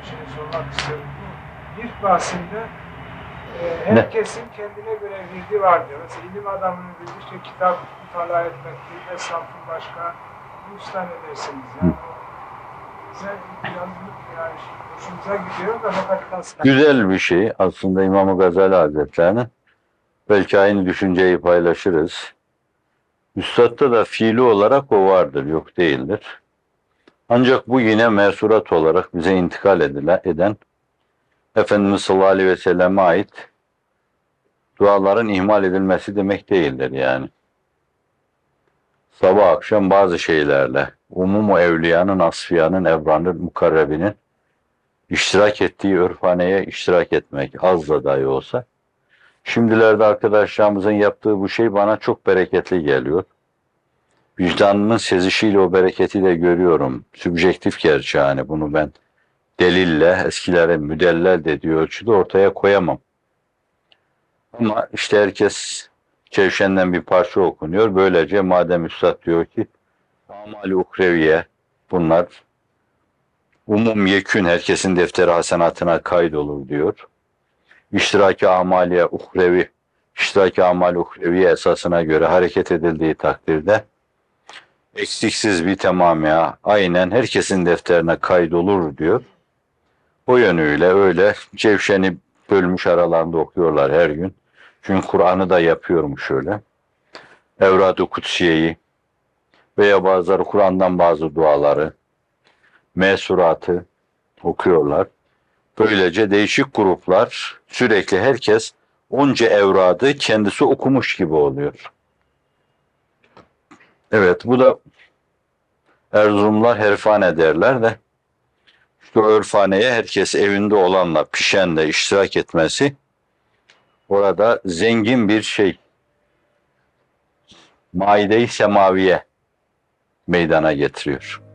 bir şey sormak istiyorum. Bu vird bahsinde herkesin kendine göre virdi vardır. Mesela ilim adamının virdi işte kitap mutala etmektir, esnafın başka usta ne dersiniz? Yani o güzel bir yazılık yani hoşumuza gidiyor da fakat aslında Güzel bir şey aslında İmam Gazali Hazretleri'nin. Belki aynı düşünceyi paylaşırız. Üstad'da da fiili olarak o vardır, yok değildir. Ancak bu yine mesurat olarak bize intikal eden Efendimiz sallallahu aleyhi ve selleme ait duaların ihmal edilmesi demek değildir yani. Sabah akşam bazı şeylerle, umumu evliyanın, asfiyanın, ebranın, mukarrebinin iştirak ettiği örfaneye iştirak etmek, az da dahi olsa. Şimdilerde arkadaşlarımızın yaptığı bu şey bana çok bereketli geliyor. Vicdanımın sezişiyle o bereketi de görüyorum. Sübjektif gerçi yani bunu ben delille, eskilere müdellel dediği ölçüde ortaya koyamam. Ama işte herkes Cevşen'den bir parça okunuyor. Böylece madem Üstad diyor ki amali ukreviye bunlar umum yekün herkesin defteri hasenatına kaydolur diyor. İştiraki amaliye uhrevi, iştiraki amali uhreviye esasına göre hareket edildiği takdirde eksiksiz bir tamamıya aynen herkesin defterine kaydolur diyor. O yönüyle öyle Cevşen'i bölmüş aralarında okuyorlar her gün. Çünkü Kur'an'ı da yapıyormuş öyle. Evrad-ı Kutsiye'yi veya bazıları Kur'an'dan bazı duaları, mesuratı okuyorlar. Böylece değişik gruplar sürekli herkes onca evradı kendisi okumuş gibi oluyor. Evet bu da Erzurumlar herfane derler de işte o örfaneye herkes evinde olanla pişenle iştirak etmesi orada zengin bir şey maide-i semaviye meydana getiriyor.